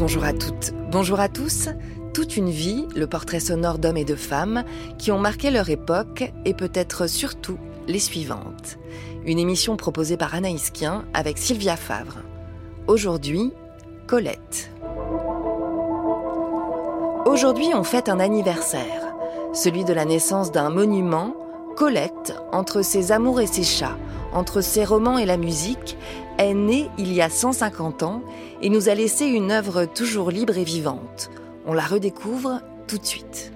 Bonjour à toutes, bonjour à tous. Toute une vie, le portrait sonore d'hommes et de femmes qui ont marqué leur époque et peut-être surtout les suivantes. Une émission proposée par Anaïs Kien avec Sylvia Favre. Aujourd'hui, Colette. Aujourd'hui, on fête un anniversaire, celui de la naissance d'un monument, Colette, entre ses amours et ses chats, entre ses romans et la musique, est née il y a 150 ans et nous a laissé une œuvre toujours libre et vivante. On la redécouvre tout de suite.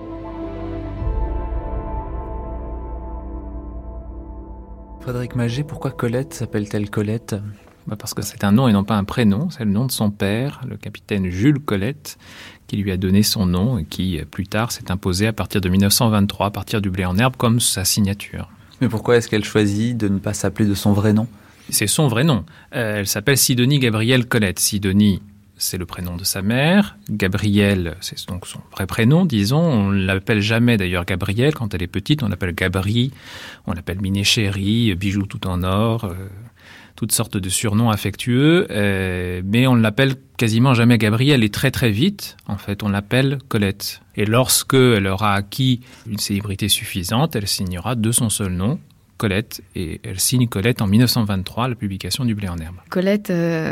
Frédéric Magé, pourquoi Colette s'appelle-t-elle Colette ? Parce que c'est un nom et non pas un prénom, c'est le nom de son père, le capitaine Jules Colette, qui lui a donné son nom et qui, plus tard, s'est imposé à partir de 1923, à partir du blé en herbe, comme sa signature. Mais pourquoi est-ce qu'elle choisit de ne pas s'appeler de son vrai nom ? C'est son vrai nom. Elle s'appelle Sidonie Gabrielle Colette. Sidonie, c'est le prénom de sa mère. Gabrielle, c'est donc son vrai prénom, disons. On ne l'appelle jamais d'ailleurs Gabrielle. Quand elle est petite, on l'appelle Gabri. On l'appelle Miné Chéri, Bijou tout en or, toutes sortes de surnoms affectueux. Mais on ne l'appelle quasiment jamais Gabrielle. Et très très vite, en fait, on l'appelle Colette. Et lorsque elle aura acquis une célébrité suffisante, elle signera de son seul nom, Colette, et elle signe Colette en 1923, la publication du blé en herbe. Colette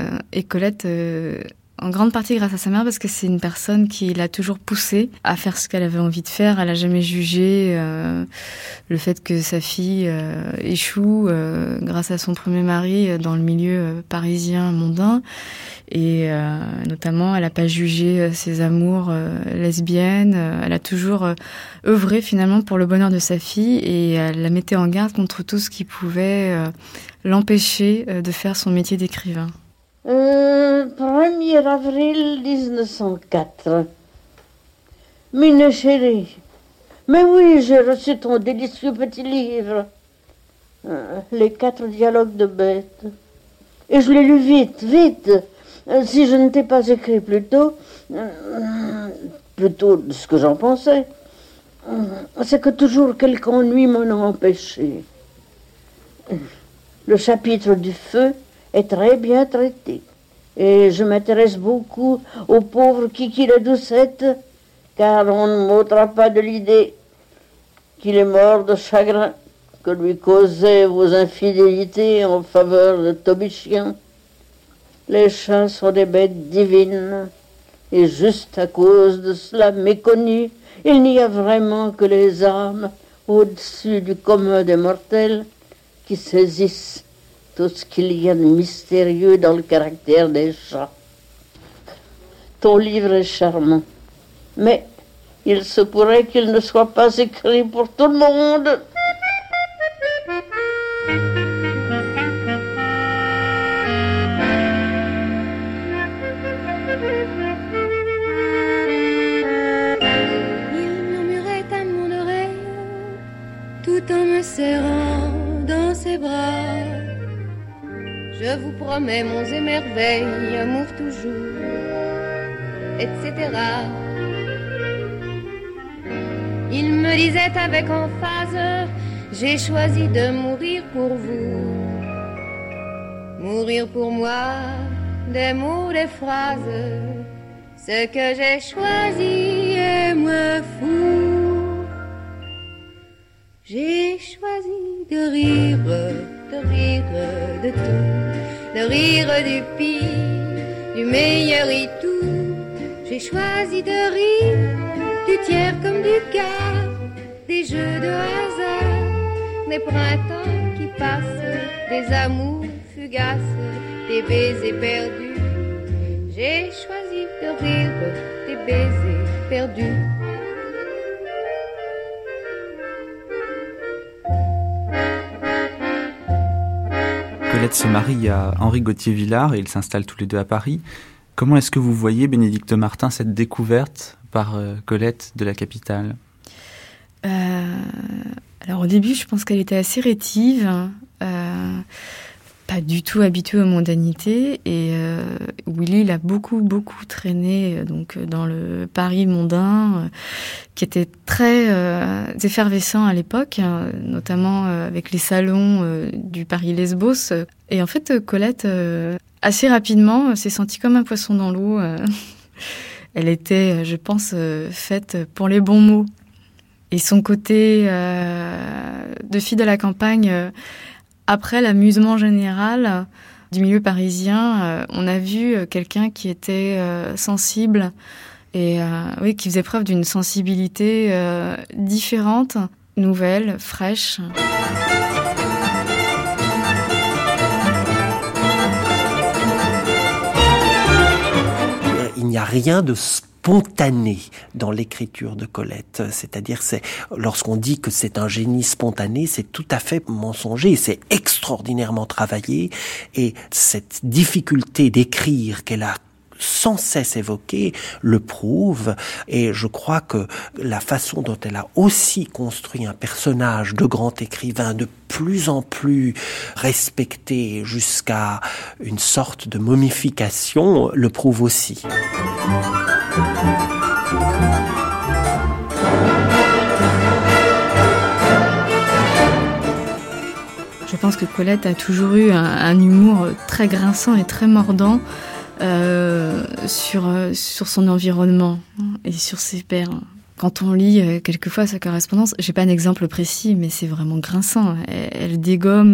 en grande partie grâce à sa mère, parce que c'est une personne qui l'a toujours poussée à faire ce qu'elle avait envie de faire. Elle n'a jamais jugé le fait que sa fille échoue grâce à son premier mari dans le milieu parisien mondain. Et notamment, elle n'a pas jugé ses amours lesbiennes. Elle a toujours œuvré finalement pour le bonheur de sa fille et elle la mettait en garde contre tout ce qui pouvait l'empêcher de faire son métier d'écrivain. 1er avril 1904. Miné chérie, mais oui, j'ai reçu ton délicieux petit livre. Les 4 dialogues de bêtes. Et je l'ai lu vite. Si je ne t'ai pas écrit plus tôt de ce que j'en pensais, c'est que toujours quelque ennui m'en a empêché. Le chapitre du feu est très bien traité. Et je m'intéresse beaucoup au pauvre Kiki la Doucette, car on ne m'ôtera pas de l'idée qu'il est mort de chagrin que lui causaient vos infidélités en faveur de Tobichien. Les chats sont des bêtes divines, et juste à cause de cela méconnues, il n'y a vraiment que les âmes au-dessus du commun des mortels qui saisissent tout ce qu'il y a de mystérieux dans le caractère des chats. Ton livre est charmant, mais il se pourrait qu'il ne soit pas écrit pour tout le monde. Il murmurait à mon oreille, tout en me serrant dans ses bras. Je vous promets monts et merveilles, amour toujours, etc. Il me disait avec emphase, j'ai choisi de mourir pour vous. Mourir pour moi, des mots, des phrases, ce que j'ai choisi est moins fou. J'ai choisi de rire de tout, de rire du pire, du meilleur et tout. J'ai choisi de rire du tiers comme du quart, des jeux de hasard, des printemps qui passent, des amours fugaces, des baisers perdus. J'ai choisi de rire des baisers perdus. Colette se marie à Henri Gauthier-Villard et ils s'installent tous les deux à Paris. Comment est-ce que vous voyez, Bénédicte Martin, cette découverte par Colette de la capitale ? Alors au début, je pense qu'elle était assez rétive, pas du tout habituée aux mondanités. Et Willy l'a beaucoup traîné donc dans le Paris mondain, qui était très effervescent à l'époque, notamment avec les salons du Paris Lesbos. Et en fait, Colette Assez rapidement, s'est sentie comme un poisson dans l'eau. Elle était, je pense, faite pour les bons mots. Et son côté de fille de la campagne, après l'amusement général du milieu parisien, on a vu quelqu'un qui était sensible et oui, qui faisait preuve d'une sensibilité différente, nouvelle, fraîche. Il n'y a rien de spontané dans l'écriture de Colette. C'est-à-dire, lorsqu'on dit que c'est un génie spontané, c'est tout à fait mensonger. C'est extraordinairement travaillé. Et cette difficulté d'écrire qu'elle a sans cesse évoquée le prouve. Et je crois que la façon dont elle a aussi construit un personnage de grand écrivain de plus en plus respecté jusqu'à une sorte de momification le prouve aussi. Je pense que Colette a toujours eu un humour très grinçant et très mordant sur son environnement et sur ses pairs. Quand on lit quelquefois sa correspondance, j'ai pas un exemple précis, mais c'est vraiment grinçant. Elle dégomme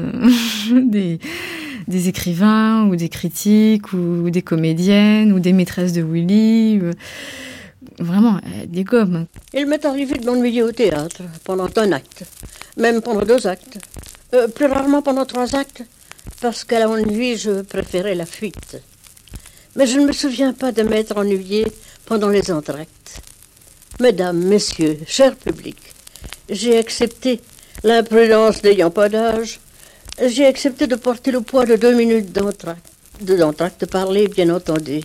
des écrivains ou des critiques ou des comédiennes ou des maîtresses de Willy. Vraiment, elle dégomme. Il m'est arrivé de m'ennuyer au théâtre pendant un acte, même pendant 2 actes. Plus rarement pendant 3 actes, parce qu'à l'ennui, je préférais la fuite. Mais je ne me souviens pas de m'être ennuyée pendant les entr'actes. Mesdames, messieurs, cher public, j'ai accepté l'imprudence n'ayant pas d'âge. J'ai accepté de porter le poids de 2 minutes d'entr'acte parlé, bien entendu.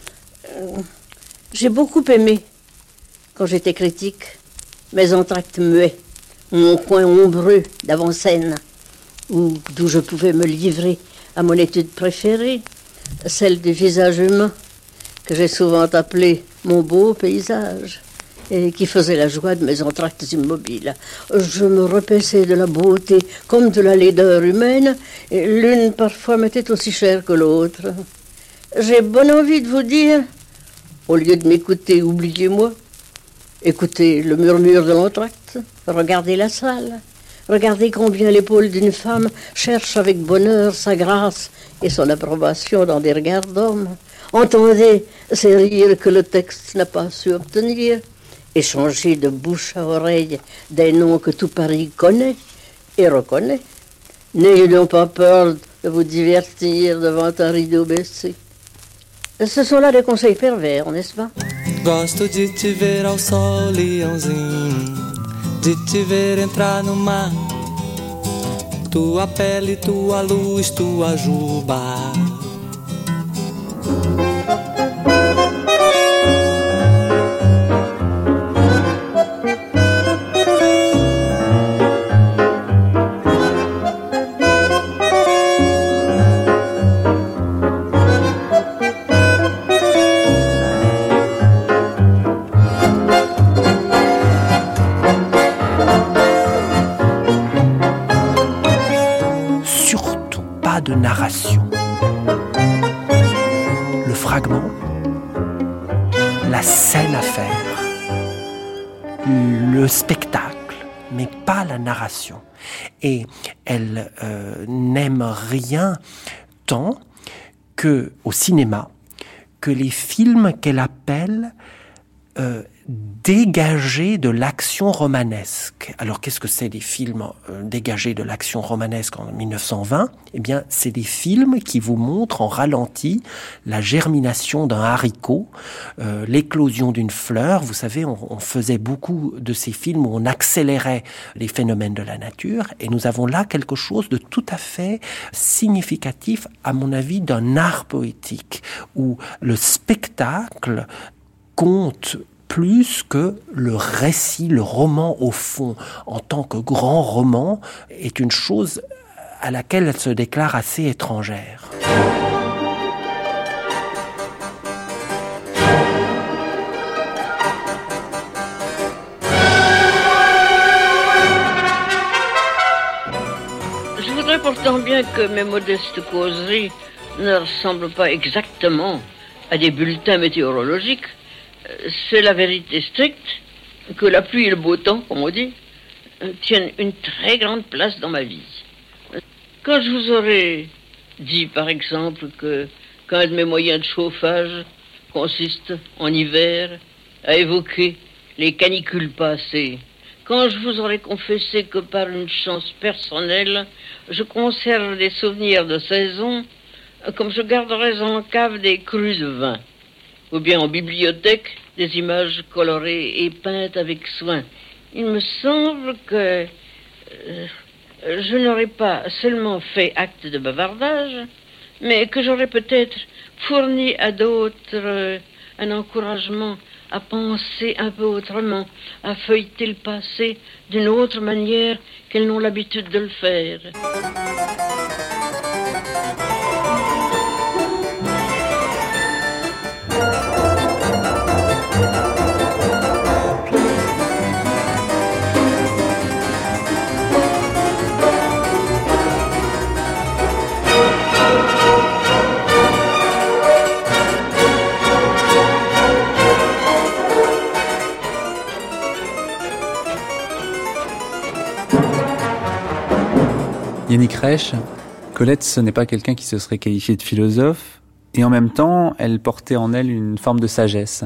J'ai beaucoup aimé, quand j'étais critique, mes entr'actes muets, mon coin ombreux d'avant-scène, d'où je pouvais me livrer à mon étude préférée, celle du visage humain, que j'ai souvent appelé mon beau paysage, et qui faisait la joie de mes entr'actes immobiles. Je me repaissais de la beauté comme de la laideur humaine, et l'une parfois m'était aussi chère que l'autre. J'ai bonne envie de vous dire, au lieu de m'écouter, oubliez-moi, écoutez le murmure de l'entr'acte, regardez la salle, regardez combien l'épaule d'une femme cherche avec bonheur sa grâce et son approbation dans des regards d'hommes. Entendez ces rires que le texte n'a pas su obtenir, échanger de bouche à oreille des noms que tout Paris connaît et reconnaît. N'ayez donc pas peur de vous divertir devant un rideau baissé. Ce sont là des conseils pervers, n'est-ce pas? Gosto de te ver ao sol, leãozinho, de te ver entrar no mar. Tua pele, tua luz, tua juba. De narration. Le fragment, la scène à faire, le spectacle, mais pas la narration. Et elle n'aime rien tant que au cinéma que les films qu'elle appelle dégagés de l'action romanesque. Alors, qu'est-ce que c'est des films dégagés de l'action romanesque en 1920 ? Eh bien, c'est des films qui vous montrent en ralenti la germination d'un haricot, l'éclosion d'une fleur. Vous savez, on faisait beaucoup de ces films où on accélérait les phénomènes de la nature, et nous avons là quelque chose de tout à fait significatif, à mon avis, d'un art poétique, où le spectacle compte plus que le récit, le roman au fond, en tant que grand roman, est une chose à laquelle elle se déclare assez étrangère. Je voudrais pourtant bien que mes modestes causeries ne ressemblent pas exactement à des bulletins météorologiques. C'est la vérité stricte que la pluie et le beau temps, comme on dit, tiennent une très grande place dans ma vie. Quand je vous aurais dit, par exemple, qu'un de mes moyens de chauffage consiste, en hiver, à évoquer les canicules passées, quand je vous aurais confessé que par une chance personnelle, je conserve des souvenirs de saison, comme je garderais en cave des crus de vin, ou bien en bibliothèque des images colorées et peintes avec soin, il me semble que je n'aurais pas seulement fait acte de bavardage, mais que j'aurais peut-être fourni à d'autres un encouragement à penser un peu autrement, à feuilleter le passé d'une autre manière qu'elles n'ont l'habitude de le faire. Yannick Reich, Colette, ce n'est pas quelqu'un qui se serait qualifié de philosophe, et en même temps, elle portait en elle une forme de sagesse.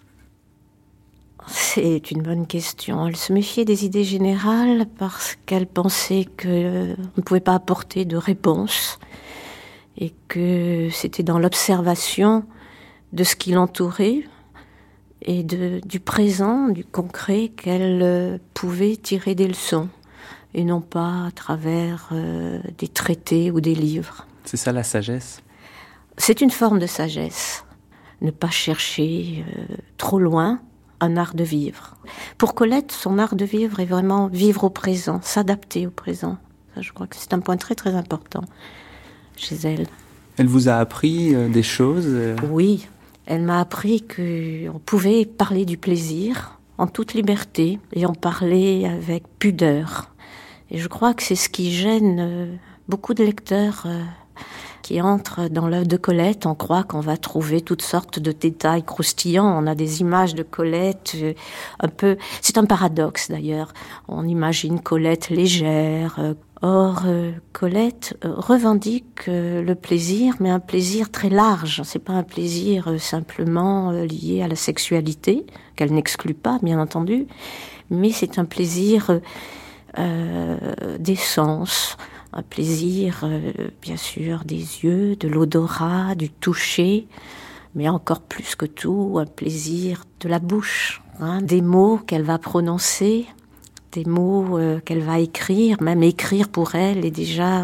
C'est une bonne question. Elle se méfiait des idées générales parce qu'elle pensait qu'on ne pouvait pas apporter de réponse et que c'était dans l'observation de ce qui l'entourait et du présent, du concret, qu'elle pouvait tirer des leçons. Et non pas à travers des traités ou des livres. C'est ça la sagesse ? C'est une forme de sagesse. Ne pas chercher trop loin un art de vivre. Pour Colette, son art de vivre est vraiment vivre au présent, s'adapter au présent. Ça, je crois que c'est un point très très important chez elle. Elle vous a appris des choses ? Oui, elle m'a appris qu'on pouvait parler du plaisir en toute liberté et en parler avec pudeur. Et je crois que c'est ce qui gêne beaucoup de lecteurs qui entrent dans l'œuvre de Colette. On croit qu'on va trouver toutes sortes de détails croustillants. On a des images de Colette un peu... C'est un paradoxe d'ailleurs. On imagine Colette légère. Or, Colette revendique le plaisir, mais un plaisir très large. C'est pas un plaisir simplement lié à la sexualité, qu'elle n'exclut pas, bien entendu, mais c'est un plaisir... des sens, un plaisir bien sûr des yeux, de l'odorat, du toucher, mais encore plus que tout un plaisir de la bouche, des mots qu'elle va prononcer, des mots qu'elle va écrire, même écrire pour elle est déjà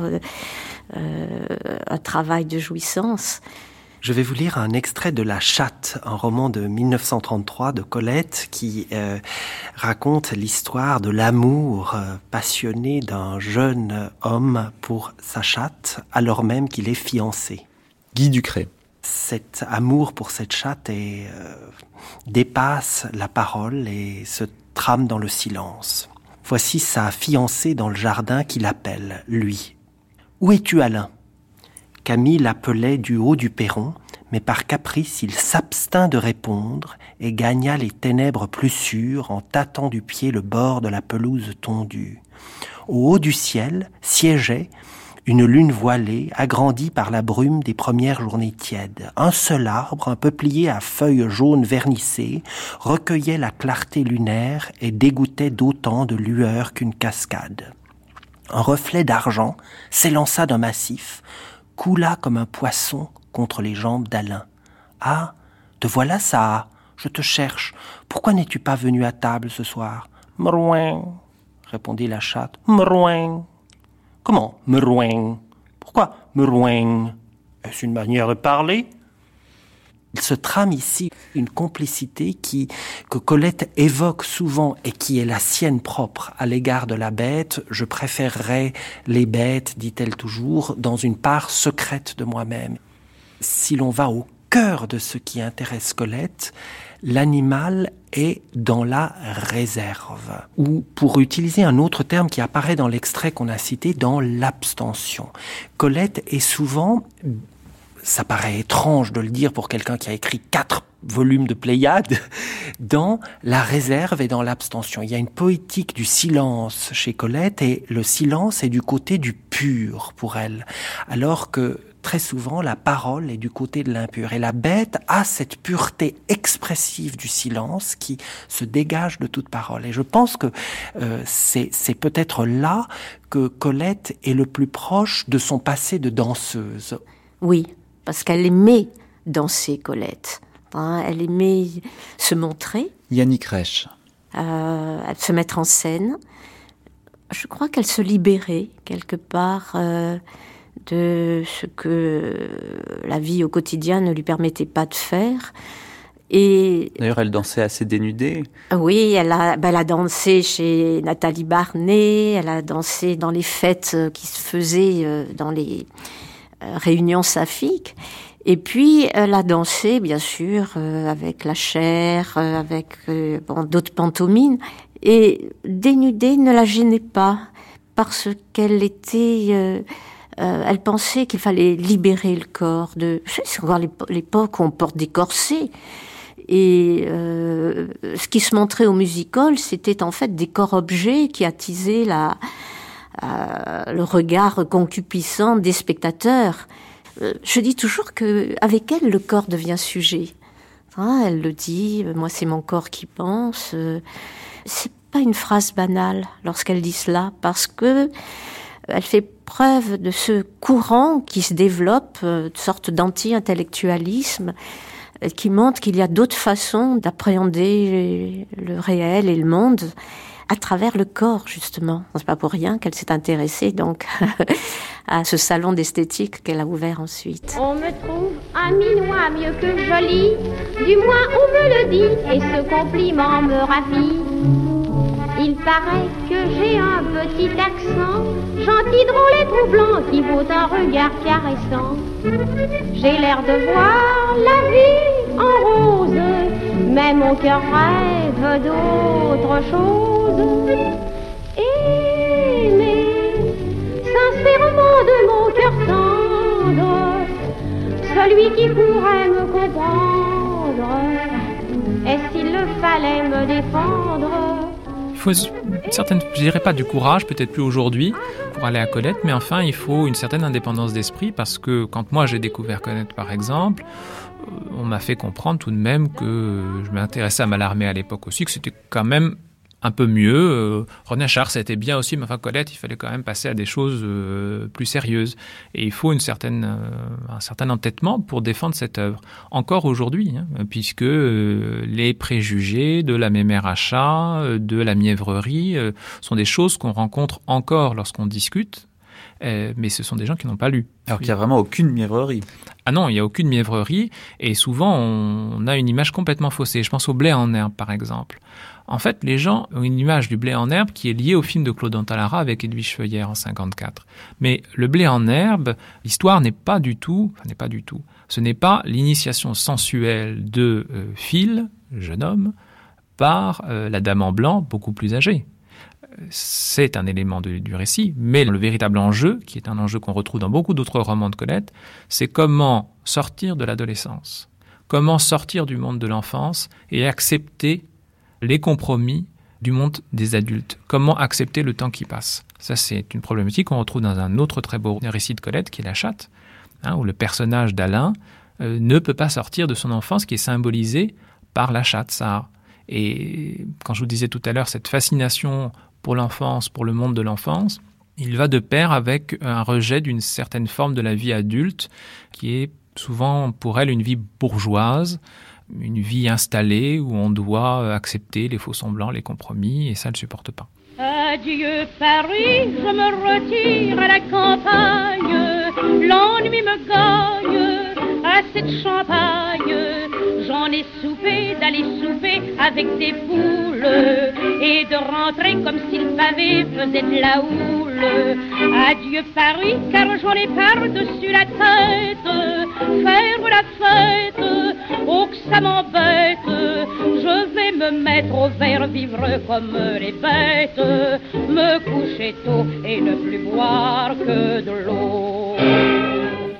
un travail de jouissance. Je vais vous lire un extrait de La Chatte, un roman de 1933 de Colette qui raconte l'histoire de l'amour passionné d'un jeune homme pour sa chatte, alors même qu'il est fiancé. Guy Ducret. Cet amour pour cette chatte dépasse la parole et se trame dans le silence. Voici sa fiancée dans le jardin qui l'appelle, lui. « Où es-tu, Alain ?» Camille l'appelait du haut du perron, mais par caprice, il s'abstint de répondre et gagna les ténèbres plus sûres en tâtant du pied le bord de la pelouse tondue. Au haut du ciel siégeait une lune voilée, agrandie par la brume des premières journées tièdes. Un seul arbre, un peuplier à feuilles jaunes vernissées, recueillait la clarté lunaire et dégouttait d'autant de lueur qu'une cascade. Un reflet d'argent s'élança d'un massif, coula comme un poisson contre les jambes d'Alain. « Ah, te voilà ça, je te cherche. Pourquoi n'es-tu pas venu à table ce soir ?»« Mrouin, » répondit la chatte. « Mrouin. »« Comment, mrouin ? Pourquoi mrouin ? Est-ce une manière de parler ?» Il se trame ici une complicité que Colette évoque souvent et qui est la sienne propre à l'égard de la bête. « Je préférerais les bêtes, dit-elle toujours, dans une part secrète de moi-même. » Si l'on va au cœur de ce qui intéresse Colette, l'animal est dans la réserve, ou pour utiliser un autre terme qui apparaît dans l'extrait qu'on a cité, dans l'abstention. Colette est souvent ça paraît étrange de le dire pour quelqu'un qui a écrit 4 volumes de Pléiade, dans la réserve et dans l'abstention. Il y a une poétique du silence chez Colette, et le silence est du côté du pur pour elle, alors que très souvent la parole est du côté de l'impur. Et la bête a cette pureté expressive du silence qui se dégage de toute parole. Et je pense que c'est peut-être là que Colette est le plus proche de son passé de danseuse. Oui, parce qu'elle aimait danser, Colette. Elle aimait se montrer. Yannick Reich. Se mettre en scène. Je crois qu'elle se libérait quelque part de ce que la vie au quotidien ne lui permettait pas de faire. Et d'ailleurs, elle dansait assez dénudée. Oui, elle a dansé chez Nathalie Barnet, elle a dansé dans les fêtes qui se faisaient dans les réunions saphiques. Et puis, elle a dansé, bien sûr, avec la chair, avec d'autres pantomimes. Et dénudée ne la gênait pas, parce qu'elle était... elle pensait qu'il fallait libérer le corps. C'est encore l'époque où on porte des corsets. Et ce qui se montrait au music-hall, c'était en fait des corps-objets qui attisaient le regard concupiscent des spectateurs. Je dis toujours qu'avec elle, le corps devient sujet. Elle le dit, moi c'est mon corps qui pense. C'est pas une phrase banale lorsqu'elle dit cela, parce que elle fait preuve de ce courant qui se développe, une sorte d'anti-intellectualisme, qui montre qu'il y a d'autres façons d'appréhender le réel et le monde à travers le corps, justement. C'est pas pour rien qu'elle s'est intéressée donc à ce salon d'esthétique qu'elle a ouvert ensuite. On me trouve un minois mieux que joli, du moins on me le dit, et ce compliment me ravit. Il paraît que j'ai un petit accent, gentil, drôle et troublant, qui vaut un regard caressant. J'ai l'air de voir la vie en rose, mais mon cœur rêve d'autre chose. Aimer sincèrement de mon cœur tendre, celui qui pourrait me comprendre, et s'il le fallait me défendre. Il faut une certaine, je dirais pas du courage, peut-être plus aujourd'hui, pour aller à Colette, mais enfin, il faut une certaine indépendance d'esprit, parce que quand moi j'ai découvert Colette, par exemple, on m'a fait comprendre tout de même que je m'intéressais à Mallarmé à l'époque aussi, que c'était quand même un peu mieux. René Char, c'était bien aussi, mais enfin Colette, il fallait quand même passer à des choses plus sérieuses. Et il faut un certain entêtement pour défendre cette œuvre. Encore aujourd'hui, puisque les préjugés de la mémère à chat, de la mièvrerie, sont des choses qu'on rencontre encore lorsqu'on discute. Mais ce sont des gens qui n'ont pas lu. Alors qu'il n'y a vraiment aucune mièvrerie. Ah non, il n'y a aucune mièvrerie. Et souvent, on a une image complètement faussée. Je pense au blé en herbe, par exemple. En fait, les gens ont une image du blé en herbe qui est liée au film de Claude Antalara avec Edwige Feuillère en 1954. Mais le blé en herbe, l'histoire n'est pas du tout. Ce n'est pas l'initiation sensuelle de Phil, jeune homme, par la dame en blanc, beaucoup plus âgée. C'est un élément du récit, mais le véritable enjeu, qui est un enjeu qu'on retrouve dans beaucoup d'autres romans de Colette, c'est comment sortir de l'adolescence, comment sortir du monde de l'enfance et accepter les compromis du monde des adultes, comment accepter le temps qui passe. Ça, c'est une problématique qu'on retrouve dans un autre très beau récit de Colette, qui est La Chatte, où le personnage d'Alain ne peut pas sortir de son enfance, qui est symbolisée par la chatte, ça. Et quand je vous disais tout à l'heure, cette fascination pour l'enfance, pour le monde de l'enfance, il va de pair avec un rejet d'une certaine forme de la vie adulte qui est souvent pour elle une vie bourgeoise, une vie installée où on doit accepter les faux-semblants, les compromis, et ça, elle ne supporte pas. Adieu Paris, je me retire à la campagne, l'ennui me gagne, assez de champagne, j'en ai soupé d'aller souper avec des poules et de rentrer comme si le pavé faisait de la houle. Adieu Paris, car j'en ai par-dessus la tête, faire la fête, oh que ça m'embête, je vais me mettre au vert, vivre comme les bêtes, me coucher tôt et ne plus boire que de l'eau.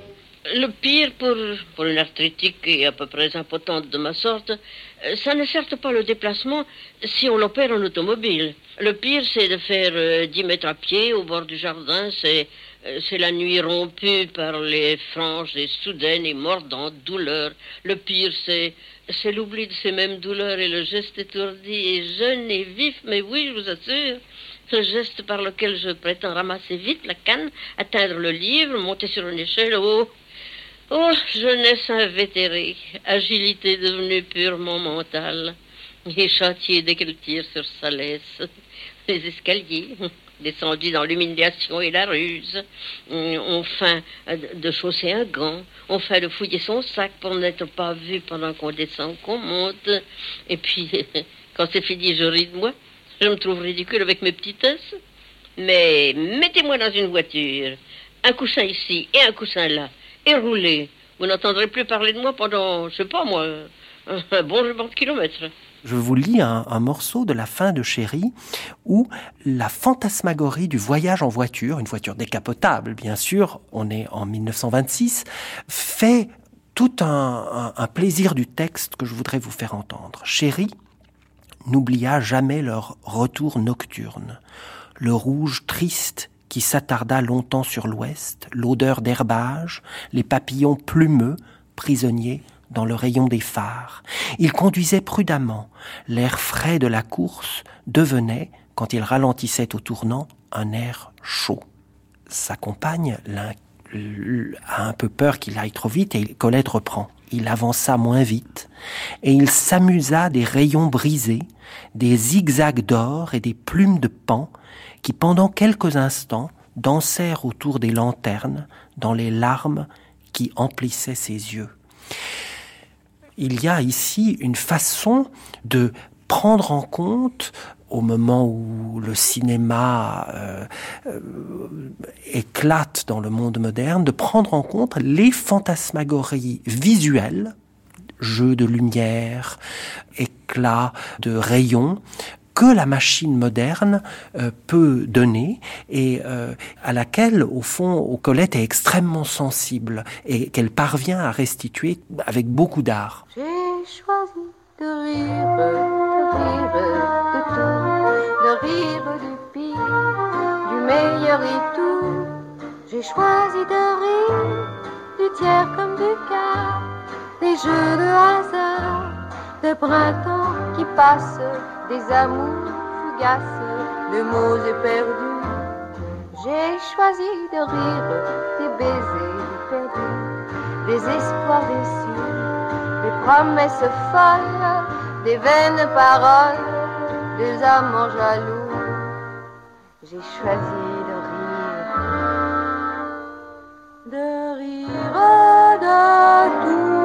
Le pire pour une arthritique et à peu près impotente de ma sorte, ça n'est certes pas le déplacement si on l'opère en automobile. Le pire, c'est de faire 10 mètres à pied au bord du jardin. C'est la nuit rompue par les franges et soudaines et mordantes douleurs. Le pire, c'est l'oubli de ces mêmes douleurs et le geste étourdi et jeune et vif, mais oui, je vous assure, ce geste par lequel je prétends ramasser vite la canne, atteindre le livre, monter sur une échelle. Oh, jeunesse invétérée, agilité devenue purement mentale, et chantier dès qu'elle tire sur sa laisse, les escaliers, descendus dans l'humiliation et la ruse, on feint de chausser un gant, on feint de fouiller son sac pour n'être pas vu pendant qu'on descend ou qu'on monte, et puis, quand c'est fini, je ris de moi, je me trouve ridicule avec mes petitesses, mais mettez-moi dans une voiture, un coussin ici et un coussin là, et roulez. Vous n'entendrez plus parler de moi pendant, je sais pas moi, un bon nombre de kilomètres. Je vous lis un morceau de la fin de Chéri où la fantasmagorie du voyage en voiture, une voiture décapotable bien sûr, on est en 1926, fait tout un plaisir du texte que je voudrais vous faire entendre. Chéri n'oublia jamais leur retour nocturne, le rouge triste qui s'attarda longtemps sur l'ouest, l'odeur d'herbage, les papillons plumeux, prisonniers dans le rayon des phares. Il conduisait prudemment. L'air frais de la course devenait, quand il ralentissait au tournant, un air chaud. Sa compagne a un peu peur qu'il aille trop vite et Colette reprend. Il avança moins vite et il s'amusa des rayons brisés, des zigzags d'or et des plumes de paon qui, pendant quelques instants, dansèrent autour des lanternes dans les larmes qui emplissaient ses yeux. Il y a ici une façon de prendre en compte, au moment où le cinéma éclate dans le monde moderne, de prendre en compte les fantasmagories visuelles, jeux de lumière, éclats de rayons, que la machine moderne peut donner et à laquelle, au fond, Colette est extrêmement sensible et qu'elle parvient à restituer avec beaucoup d'art. J'ai choisi de rire de tout, de rire du pire, du meilleur et tout. J'ai choisi de rire du tiers comme du quart, des jeux de hasard, de printemps qui passent, des amours fugaces, de mots éperdus. J'ai choisi de rire des baisers perdus, des espoirs déçus, des promesses folles, des vaines paroles, des amants jaloux. J'ai choisi de rire de tout.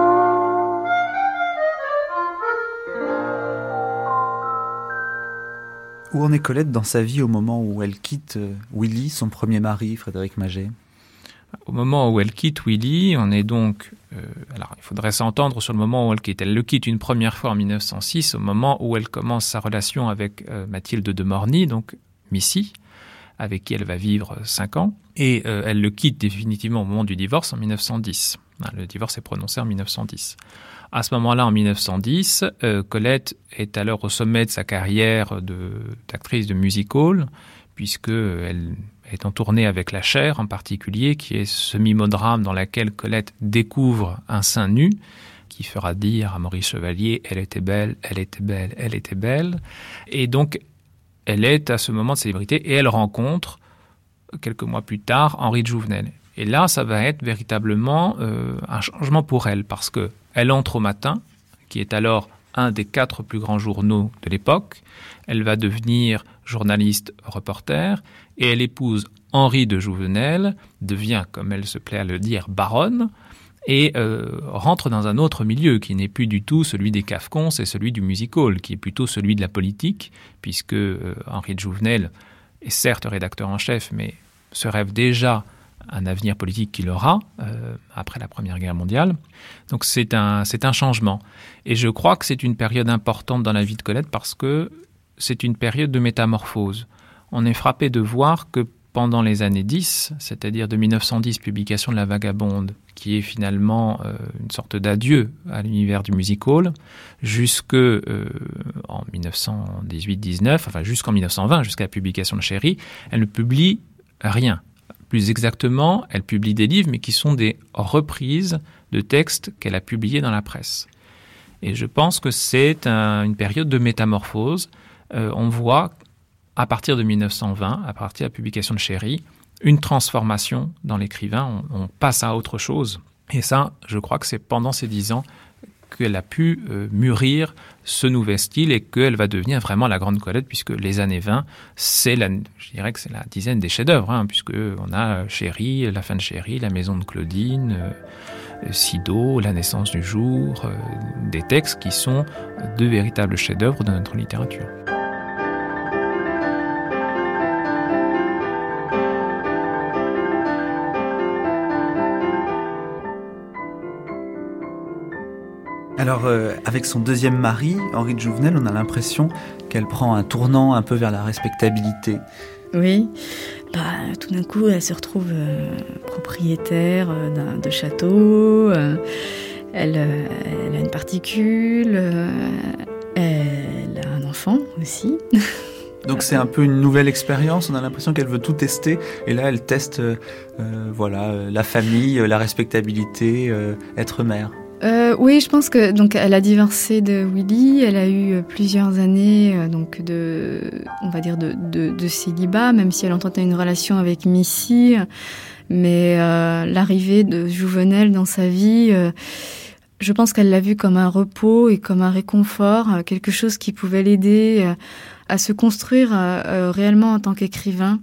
Où en est Colette dans sa vie au moment où elle quitte Willy, son premier mari, Frédéric Maget ? Au moment où elle quitte Willy, on est donc... alors, il faudrait s'entendre sur le moment où elle quitte. Elle le quitte une première fois en 1906, au moment où elle commence sa relation avec Mathilde de Morny, donc Missy, avec qui elle va vivre 5 ans. Et elle le quitte définitivement au moment du divorce en 1910. Le divorce est prononcé en 1910. À ce moment-là, en 1910, Colette est alors au sommet de sa carrière d'actrice de music-hall, puisqu'elle est en tournée avec La Chair en particulier, qui est ce mimodrame dans lequel Colette découvre un sein nu, qui fera dire à Maurice Chevalier « Elle était belle, elle était belle, elle était belle ». Et donc, elle est à ce moment de célébrité et elle rencontre, quelques mois plus tard, Henri de Jouvenel. Et là, ça va être véritablement un changement pour elle, parce que elle entre au Matin, qui est alors un des 4 plus grands journaux de l'époque. Elle va devenir journaliste reporter et elle épouse Henri de Jouvenel, devient, comme elle se plaît à le dire, baronne, et rentre dans un autre milieu qui n'est plus du tout celui des cafcons, c'est celui du music-hall, qui est plutôt celui de la politique, puisque Henri de Jouvenel est certes rédacteur en chef, mais se rêve déjà un avenir politique qu'il aura après la Première Guerre mondiale. Donc c'est un changement. Et je crois que c'est une période importante dans la vie de Colette parce que c'est une période de métamorphose. On est frappé de voir que pendant les années 10, c'est-à-dire de 1910, publication de La Vagabonde, qui est finalement une sorte d'adieu à l'univers du music-hall, jusqu'en 1918-19, enfin jusqu'en 1920, jusqu'à la publication de Chéri, elle ne publie rien. Plus exactement, elle publie des livres, mais qui sont des reprises de textes qu'elle a publiés dans la presse. Et je pense que c'est une période de métamorphose. On voit, à partir de 1920, à partir de la publication de Chéri, une transformation dans l'écrivain. On passe à autre chose. Et ça, je crois que c'est pendant ces 10 ans qu'elle a pu mûrir ce nouvel style et qu'elle va devenir vraiment la grande Colette, puisque les années 20, je dirais que c'est la dizaine des chefs-d'œuvre, puisqu'on a Chéri, La fin de Chéri, La maison de Claudine, Sido, La naissance du jour, des textes qui sont de véritables chefs-d'œuvre de notre littérature. Alors, avec son deuxième mari, Henri de Jouvenel, on a l'impression qu'elle prend un tournant un peu vers la respectabilité. Oui, tout d'un coup, elle se retrouve propriétaire de château, elle a une particule, elle a un enfant aussi. Donc c'est un peu une nouvelle expérience, on a l'impression qu'elle veut tout tester, et là elle teste la famille, la respectabilité, être mère. Oui, je pense que donc elle a divorcé de Willy, elle a eu plusieurs années de célibat, même si elle entretenait une relation avec Missy, mais l'arrivée de Jouvenel dans sa vie, je pense qu'elle l'a vu comme un repos et comme un réconfort, quelque chose qui pouvait l'aider à se construire réellement en tant qu'écrivain.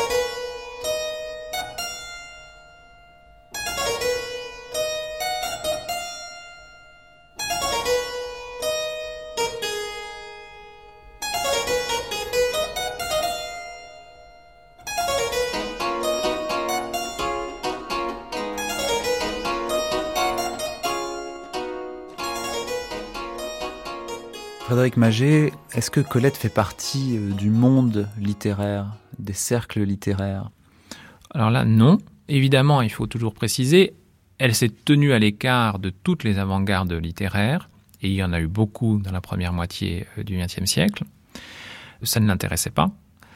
Frédéric Maget, est-ce que Colette fait partie du monde littéraire, des cercles littéraires ? Alors là, non. Évidemment, il faut toujours préciser, elle s'est tenue à l'écart de toutes les avant-gardes littéraires, et il y en a eu beaucoup dans la première moitié du XXe siècle. Ça ne l'intéressait pas. Pourquoi ?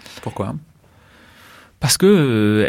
Parce que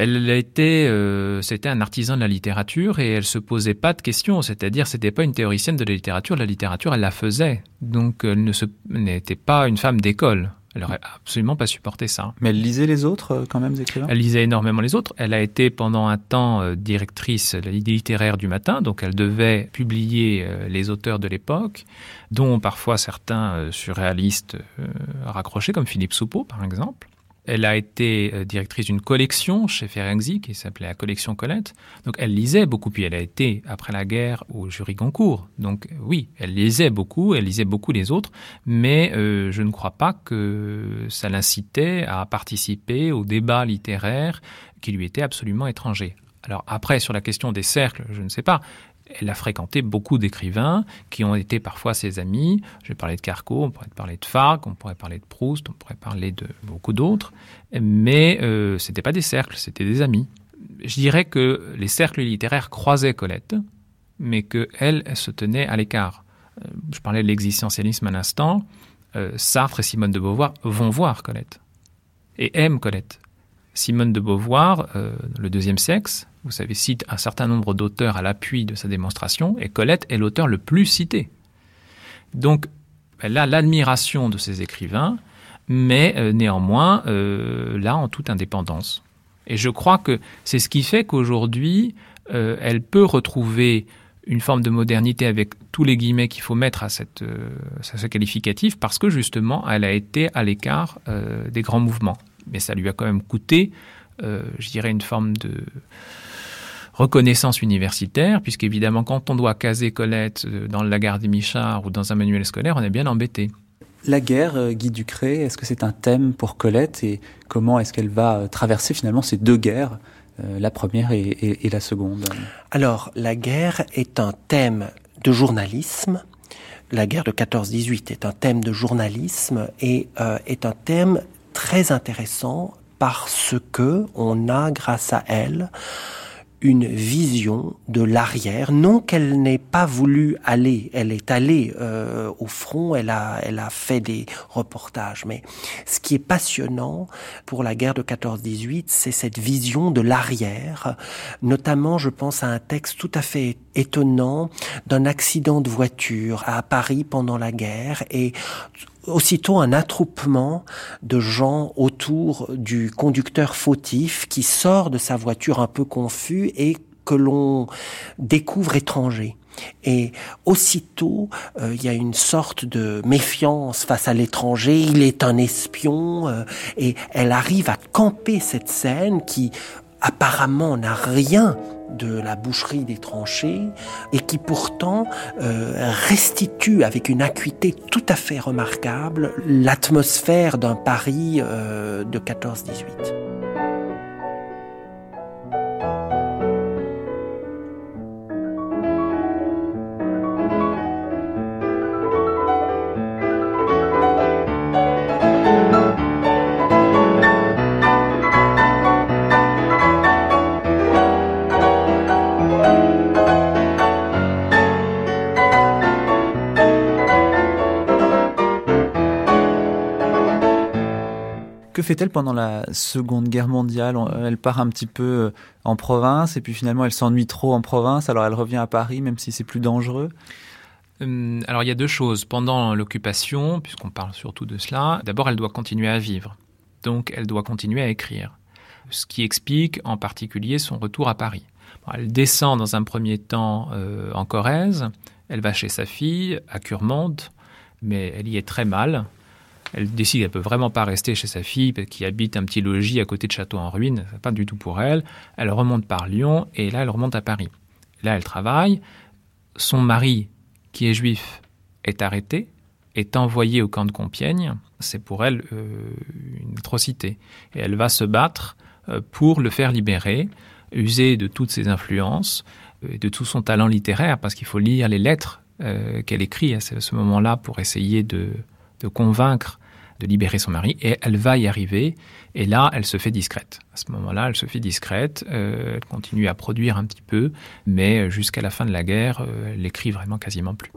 c'était un artisan de la littérature et elle se posait pas de questions. C'est-à-dire, c'était pas une théoricienne de la littérature. La littérature, elle la faisait. Donc, elle n'était pas une femme d'école. Elle aurait absolument pas supporté ça. Mais elle lisait les autres, quand même, écrivains ? Elle lisait énormément les autres. Elle a été pendant un temps directrice littéraire du Matin. Donc, elle devait publier les auteurs de l'époque, dont parfois certains surréalistes raccrochés, comme Philippe Soupeau, par exemple. Elle a été directrice d'une collection chez Ferenczi qui s'appelait la collection Colette. Donc elle lisait beaucoup, puis elle a été, après la guerre, au jury Goncourt. Donc oui, elle lisait beaucoup les autres, mais je ne crois pas que ça l'incitait à participer au débat littéraire qui lui était absolument étranger. Alors après, sur la question des cercles, je ne sais pas. Elle a fréquenté beaucoup d'écrivains qui ont été parfois ses amis. Je vais parler de Carco, on pourrait parler de Farc, on pourrait parler de Proust, on pourrait parler de beaucoup d'autres. Mais ce n'était pas des cercles, c'était des amis. Je dirais que les cercles littéraires croisaient Colette, mais qu'elle se tenait à l'écart. Je parlais de l'existentialisme à l'instant. Sartre et Simone de Beauvoir vont voir Colette et aiment Colette. Simone de Beauvoir, Le deuxième sexe, vous savez, cite un certain nombre d'auteurs à l'appui de sa démonstration, et Colette est l'auteur le plus cité. Donc, elle a l'admiration de ces écrivains, mais néanmoins, là, en toute indépendance. Et je crois que c'est ce qui fait qu'aujourd'hui, elle peut retrouver une forme de modernité avec tous les guillemets qu'il faut mettre à ce qualificatif, parce que justement, elle a été à l'écart des grands mouvements. Mais ça lui a quand même coûté, je dirais, une forme de reconnaissance universitaire, puisqu'évidemment, quand on doit caser Colette dans la gare des Michards ou dans un manuel scolaire, on est bien embêté. La guerre, Guy Ducré, est-ce que c'est un thème pour Colette et comment est-ce qu'elle va traverser finalement ces deux guerres, la première et la seconde ? Alors, la guerre est un thème de journalisme. La guerre de 14-18 est un thème de journalisme et est un thème très intéressant parce que on a, grâce à elle, une vision de l'arrière, non qu'elle n'ait pas voulu aller, elle est allée au front, elle a fait des reportages, mais ce qui est passionnant pour la guerre de 14-18, c'est cette vision de l'arrière, notamment je pense à un texte tout à fait étonnant d'un accident de voiture à Paris pendant la guerre, et aussitôt un attroupement de gens autour du conducteur fautif qui sort de sa voiture un peu confus et que l'on découvre étranger. Et aussitôt, il y a une sorte de méfiance face à l'étranger, il est un espion, et elle arrive à camper cette scène qui apparemment n'a rien de la boucherie des tranchées et qui pourtant restitue avec une acuité tout à fait remarquable l'atmosphère d'un Paris de 14-18. Que fait-elle pendant la Seconde Guerre mondiale ? Elle part un petit peu en province et puis finalement elle s'ennuie trop en province, alors elle revient à Paris même si c'est plus dangereux. Alors il y a deux choses. Pendant l'occupation, puisqu'on parle surtout de cela, d'abord elle doit continuer à vivre. Donc elle doit continuer à écrire. Ce qui explique en particulier son retour à Paris. Elle descend dans un premier temps en Corrèze, elle va chez sa fille à Curmande, mais elle y est très mal. Elle décide qu'elle ne peut vraiment pas rester chez sa fille qui habite un petit logis à côté de Château en ruine. Ce n'est pas du tout pour elle. Elle remonte par Lyon et là, elle remonte à Paris. Là, elle travaille. Son mari, qui est juif, est arrêté, est envoyé au camp de Compiègne. C'est pour elle une atrocité. Et elle va se battre pour le faire libérer, user de toutes ses influences, de tout son talent littéraire, parce qu'il faut lire les lettres qu'elle écrit à ce moment-là pour essayer de convaincre de libérer son mari, et elle va y arriver, et là, elle se fait discrète. À ce moment-là, elle se fait discrète, elle continue à produire un petit peu, mais jusqu'à la fin de la guerre, elle écrit vraiment quasiment plus.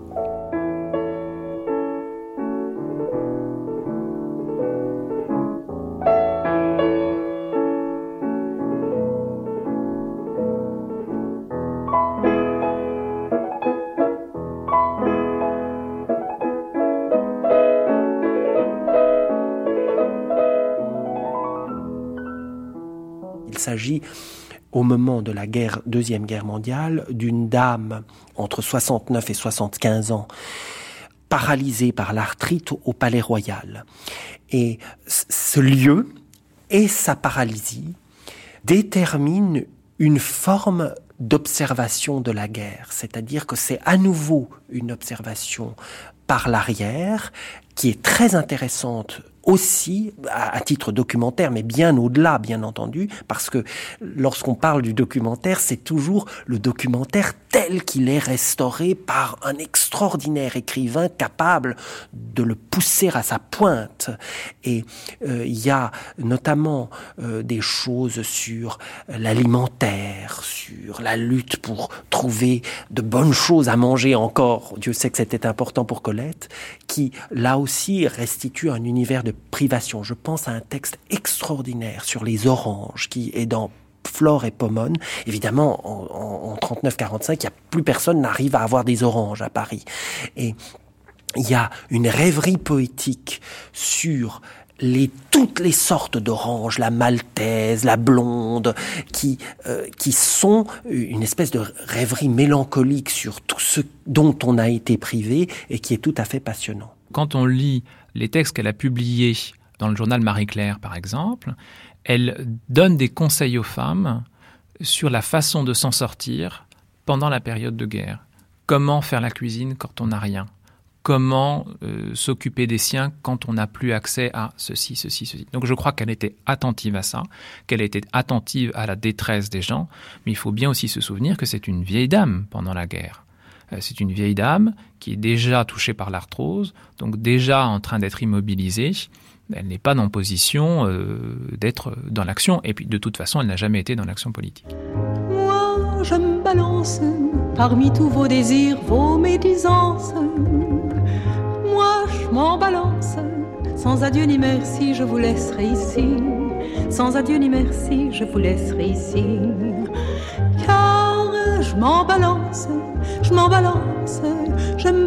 Il s'agit, au moment de la Deuxième Guerre mondiale, d'une dame entre 69 et 75 ans, paralysée par l'arthrite au Palais Royal. Et ce lieu et sa paralysie déterminent une forme d'observation de la guerre. C'est-à-dire que c'est à nouveau une observation par l'arrière qui est très intéressante aussi à titre documentaire, mais bien au-delà, bien entendu, parce que lorsqu'on parle du documentaire, c'est toujours le documentaire tel qu'il est restauré par un extraordinaire écrivain capable de le pousser à sa pointe. Et il y a notamment des choses sur l'alimentaire, sur la lutte pour trouver de bonnes choses à manger encore. Dieu sait que c'était important pour Colette, qui là aussi restitue un univers de privation. Je pense à un texte extraordinaire sur les oranges qui est dans Flore et Pomone. Évidemment, en 39-45, plus personne n'arrive à avoir des oranges à Paris. Et il y a une rêverie poétique sur toutes les sortes d'oranges, la maltaise, la blonde, qui sont une espèce de rêverie mélancolique sur tout ce dont on a été privé et qui est tout à fait passionnant. Quand on lit les textes qu'elle a publiés dans le journal Marie-Claire, par exemple, elle donne des conseils aux femmes sur la façon de s'en sortir pendant la période de guerre. Comment faire la cuisine quand on n'a rien ? Comment s'occuper des siens quand on n'a plus accès à ceci, ceci, ceci. Donc je crois qu'elle était attentive à ça, qu'elle était attentive à la détresse des gens, mais il faut bien aussi se souvenir que c'est une vieille dame pendant la guerre. C'est une vieille dame qui est déjà touchée par l'arthrose, donc déjà en train d'être immobilisée, Elle n'est pas en position d'être dans l'action. Et puis, de toute façon, elle n'a jamais été dans l'action politique. Moi, je me balance parmi tous vos désirs, vos médisances. Moi, je m'en balance. Sans adieu ni merci, je vous laisserai ici. Sans adieu ni merci, je vous laisserai ici. Car je m'en balance, je m'en balance, je me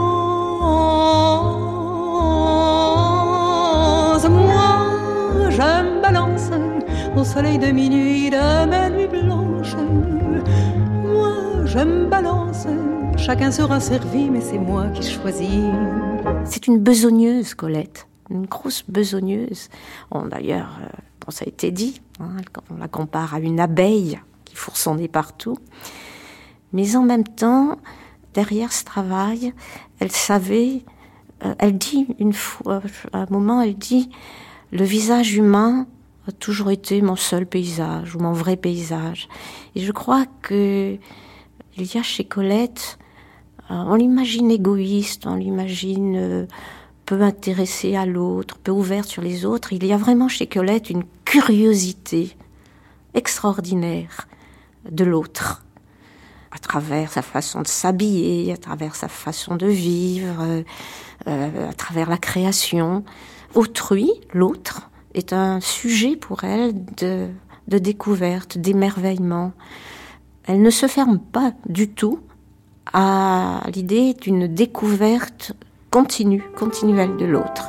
balance. Moi, je me balance au soleil de minuit, de ma nuit blanche. Moi, je me balance, chacun sera servi, mais c'est moi qui choisis. C'est une besogneuse, Colette. Une grosse besogneuse. Bon, d'ailleurs, ça a été dit, on la compare à une abeille qui fourre son nez partout. Mais en même temps, derrière ce travail, elle savait, elle dit une fois, à un moment, elle dit « Le visage humain a toujours été mon seul paysage, ou mon vrai paysage. » Et je crois qu'il y a chez Colette, on l'imagine égoïste, on l'imagine peu intéressée à l'autre, peu ouverte sur les autres. Il y a vraiment chez Colette une curiosité extraordinaire de l'autre, à travers sa façon de s'habiller, à travers sa façon de vivre, à travers la création. Autrui, l'autre, est un sujet pour elle de découverte, d'émerveillement. Elle ne se ferme pas du tout à l'idée d'une découverte continuelle de l'autre.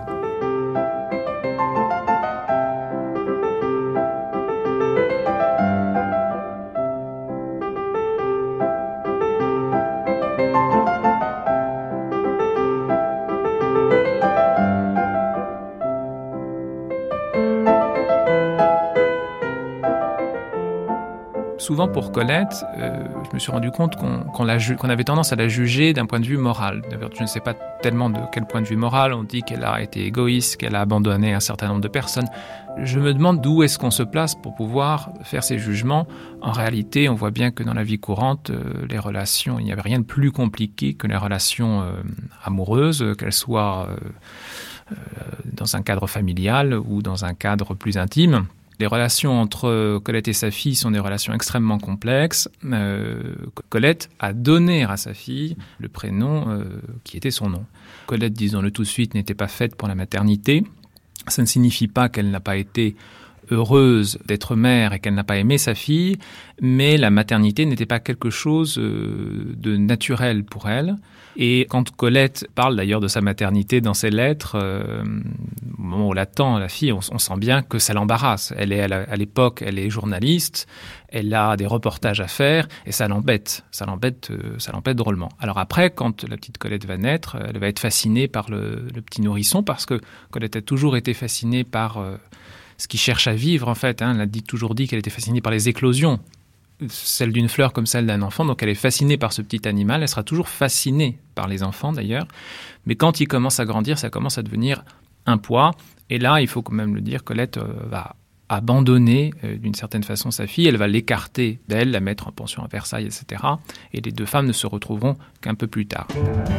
Souvent pour Colette, je me suis rendu compte qu'on avait tendance à la juger d'un point de vue moral. D'ailleurs, je ne sais pas tellement de quel point de vue moral. On dit qu'elle a été égoïste, qu'elle a abandonné un certain nombre de personnes. Je me demande d'où est-ce qu'on se place pour pouvoir faire ces jugements. En réalité, on voit bien que dans la vie courante, les relations, il n'y avait rien de plus compliqué que les relations amoureuses, qu'elles soient dans un cadre familial ou dans un cadre plus intime. Les relations entre Colette et sa fille sont des relations extrêmement complexes. Colette a donné à sa fille le prénom qui était son nom. Colette, disons-le tout de suite, n'était pas faite pour la maternité. Ça ne signifie pas qu'elle n'a pas été heureuse d'être mère et qu'elle n'a pas aimé sa fille, mais la maternité n'était pas quelque chose de naturel pour elle. Et quand Colette parle d'ailleurs de sa maternité dans ses lettres, au moment où elle attend la fille, on sent bien que ça l'embarrasse. Elle est à l'époque, elle est journaliste, elle a des reportages à faire et ça l'embête drôlement. Alors après, quand la petite Colette va naître, elle va être fascinée par le petit nourrisson parce que Colette a toujours été fascinée par ce qui cherche à vivre en fait. Elle a toujours dit qu'elle était fascinée par les éclosions. Celle d'une fleur comme celle d'un enfant, donc elle est fascinée par ce petit animal, elle sera toujours fascinée par les enfants d'ailleurs, mais quand il commence à grandir, ça commence à devenir un poids, et là, il faut quand même le dire, Colette va abandonner d'une certaine façon sa fille, elle va l'écarter d'elle, la mettre en pension à Versailles, etc., et les deux femmes ne se retrouveront qu'un peu plus tard.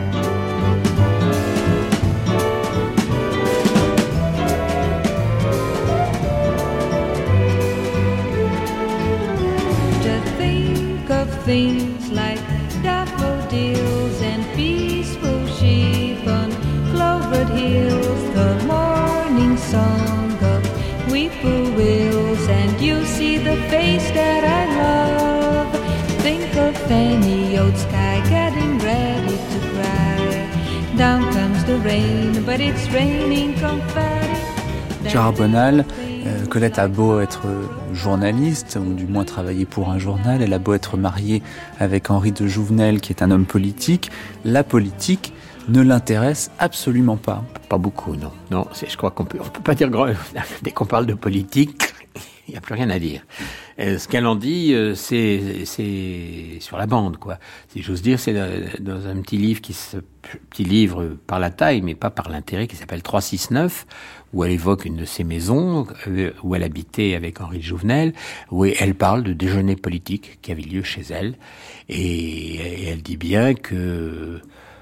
Things like daffodils and peaceful sheep on clovered hills, the morning song of whippoorwills, and you see the face that I love. Think of Fanny Old Sky getting ready to cry. Down comes the rain, but it's raining confetti. Gérard Bonal, Colette a beau être journaliste, ou du moins travailler pour un journal, elle a beau être mariée avec Henri de Jouvenel, qui est un homme politique, la politique ne l'intéresse absolument pas. Pas beaucoup, non. Non, je crois qu'on peut pas dire grand. Dès qu'on parle de politique, il n'y a plus rien à dire. Ce qu'elle en dit, c'est sur la bande, quoi. Si j'ose dire, c'est dans un petit livre par la taille, mais pas par l'intérêt, qui s'appelle 369, où elle évoque une de ses maisons, où elle habitait avec Henri de Jouvenel, où elle parle de déjeuner politique qui avait lieu chez elle. Et elle dit bien que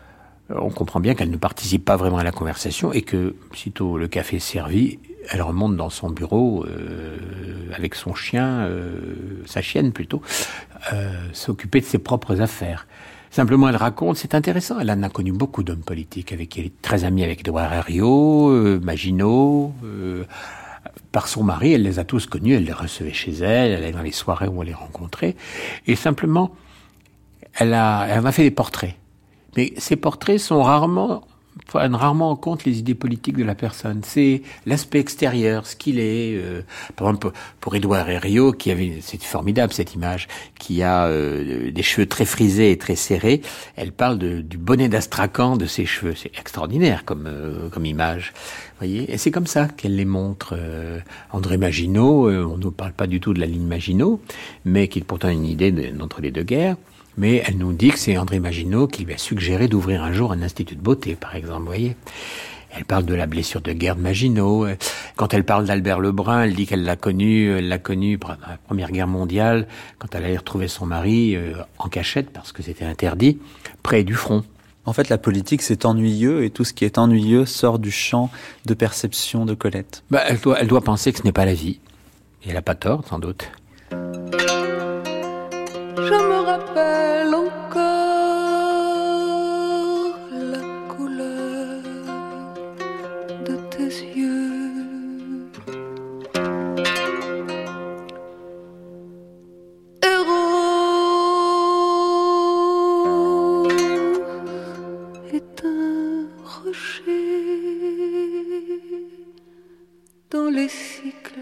on comprend bien qu'elle ne participe pas vraiment à la conversation et que, sitôt le café est servi, elle remonte dans son bureau avec son chien, sa chienne plutôt, s'occuper de ses propres affaires. Simplement, elle raconte, c'est intéressant, elle en a connu beaucoup d'hommes politiques avec qui elle est très amie avec Édouard Herriot, Maginot. Par son mari, elle les a tous connus, elle les recevait chez elle, elle allait dans les soirées où elle les rencontrait. Et simplement, elle m'a fait des portraits. Mais ces portraits prennent rarement en compte les idées politiques de la personne. C'est l'aspect extérieur, ce qu'il est. Par exemple, pour Édouard Herriot, c'est formidable cette image, qui a des cheveux très frisés et très serrés. Elle parle du bonnet d'Astrakhan de ses cheveux. C'est extraordinaire comme image. Voyez, et c'est comme ça qu'elle les montre. André Maginot, on ne parle pas du tout de la ligne Maginot, mais qui est pourtant une idée d'entre les deux guerres. Mais elle nous dit que c'est André Maginot qui lui a suggéré d'ouvrir un jour un institut de beauté, par exemple, vous voyez. Elle parle de la blessure de guerre de Maginot. Quand elle parle d'Albert Lebrun, elle dit qu'elle l'a connu pendant la Première Guerre mondiale, quand elle allait retrouver son mari en cachette, parce que c'était interdit, près du front. En fait, la politique, c'est ennuyeux, et tout ce qui est ennuyeux sort du champ de perception de Colette. Elle doit penser que ce n'est pas la vie. Et elle n'a pas tort, sans doute. Je me rappelle encore la couleur de tes yeux. Héros est un rocher dans les Cyclades.